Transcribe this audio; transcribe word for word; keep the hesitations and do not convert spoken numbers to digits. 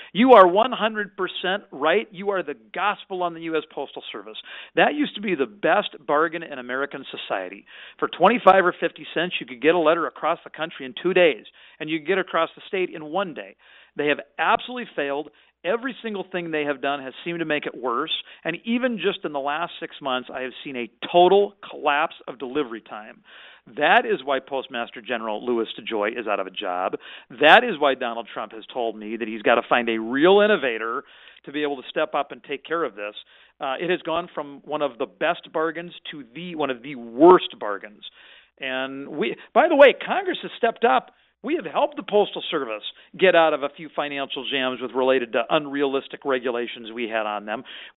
You are one hundred percent right. You are the gospel on the U S Postal Service. That used to be the best bargain in American society. For twenty-five or fifty cents, you could get a letter across the country in two days, and you could get across the state in one day. They have absolutely failed. Every single thing they have done has seemed to make it worse. And even just in the last six months, I have seen a total collapse of delivery time. That is why Postmaster General Louis DeJoy is out of a job. That is why Donald Trump has told me that he's got to find a real innovator to be able to step up and take care of this. Uh, it has gone from one of the best bargains to the one of the worst bargains. And we, by the way, Congress has stepped up. We have helped the Postal Service get out of a few financial jams with related to unrealistic regulations we had on them.